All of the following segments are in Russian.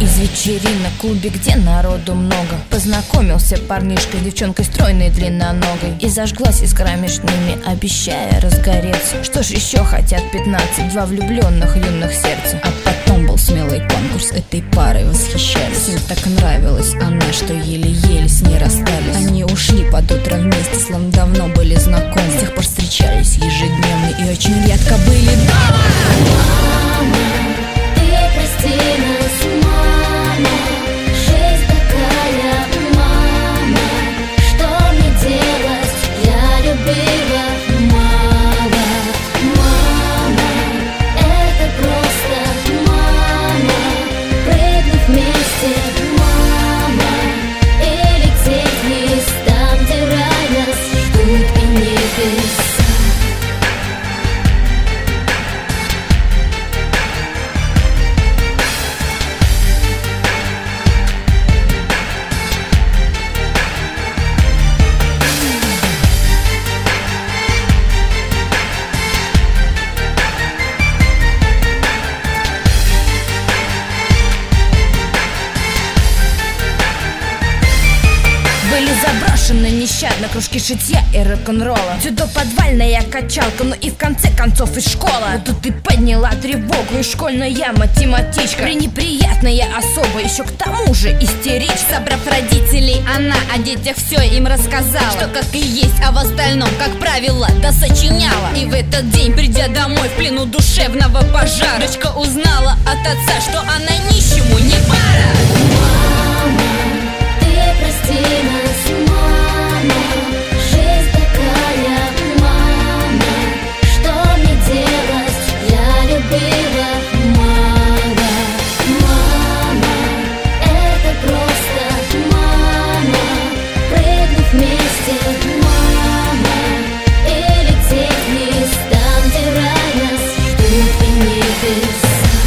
Из вечеринок в клубе, где народу много, познакомился парнишка с девчонкой стройной длинноногой. И зажглась искра между ними, обещая разгореться. Что ж еще хотят 15, два влюбленных юных сердца. А потом был смелый конкурс, этой парой восхищались. Им так нравилась она, что еле-еле с ней расстались. Они ушли под утро вместе, словно давно были знакомы. С тех пор встречались ежедневно и очень редко были дома. Мама, ты прости нас, мама, жизнь такая, мама, что мне делать, я любила, мама, мама, это просто, мама, прыгнуть вместе, мама, и лететь вниз, там, где рай нас ждут и небеса. Были заброшены нещадно кружки шитья и рок-н-ролла, дзюдо, подвальная качалка, ну и в конце концов и школа. Но тут ты подняла тревогу, и школьная математичка, пренеприятная особа, еще к тому же истеричка. Собрав родителей, она о детях все им рассказала, что как и есть, а в остальном, как правило, досочиняла. И в этот день, придя домой в плену душевного пожара, дочка узнала от отца, что она нищему не пара. Мама, ты прости нас, мама, жизнь такая, мама, что мне делать, я любила, мама, мама, это просто, мама, прыгнуть вместе, мама, и лететь вниз, там, где рай нас ждут и небеса.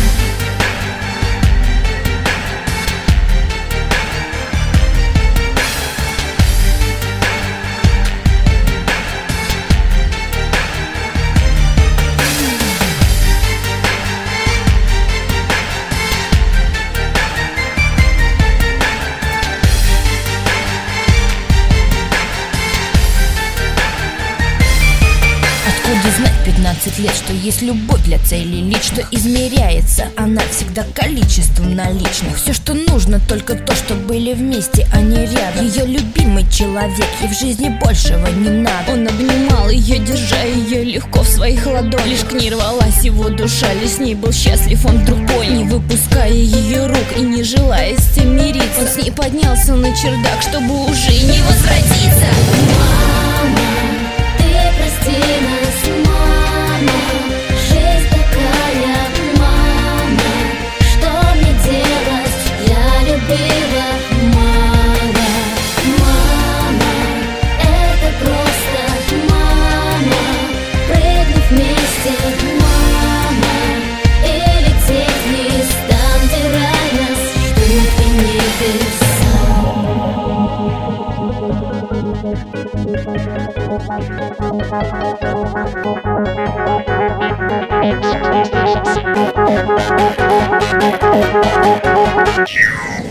Откуда знать 15 лет, что есть любовь для цели лиц, что измеряется она всегда количеством наличных. Все, что нужно, только то, что были вместе, а не рядом. Ее любимый человек, ей в жизни большего не надо. Он обнимал ее, держа ее легко в своих ладонях. Лишь к ней рвалась его душа, лишь с ней был счастлив, он вдруг понял. Не выпуская ее рук и не желая с тем мириться, он с ней поднялся на чердак, чтобы уже не возвратиться. Мама, ты прости нас, мама, жизнь такая, мама, что мне делать, я любила, мама, мама, это просто, мама, прыгнуть вместе, мама, и лететь вниз, там, где рай нас ждут и небеса. You